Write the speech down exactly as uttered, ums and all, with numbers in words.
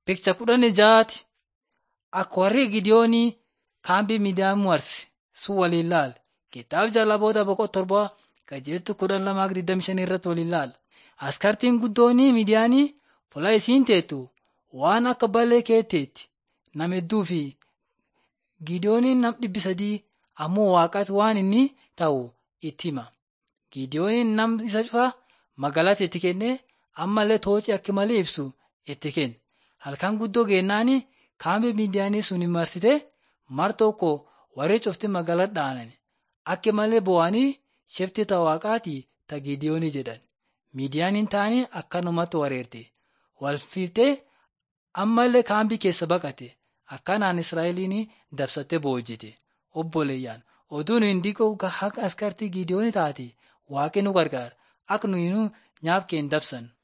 Beeksisa kudhan jaati akka warri Gideoonii kaambii Midiyaan marse sun waliin laala. Kitaaba Jaalaboota boqonnaa torba qajeeltu kudhan lamaa digdamii shan irratti waliin laala. Askartiin guddoonni Midiyaanii fuula isiin teettu waan akka balee keetteetti nama hedduu fi Gideooniin nam dhibbi sadii ammoo waaqatti waan inni ta'u itti hima. Gideooniin nam isa cufaa magaalaatti itti kennee ammallee toocii akka malee ibsu itti kenne. Halkan guddoo geennaani kaambii Midiyaanii sun hin marsite mar tokko warri cufti magaalaa dhaanan akka malee bo'anii shifti ta waaqaati ta Gideoonii jedhan. Midiyaaniin taanii akkanumatti wareerte. Wal fiiftee ammallee kaambii keessa baqate. Akkanaan Israa'eliin dabsattee boojjite. Obboleeyyaan oduun hin diqoo haqa askartii Gideoonii taate waaqni nu gargaara. Akka nuyi nyaaf keen dabsan.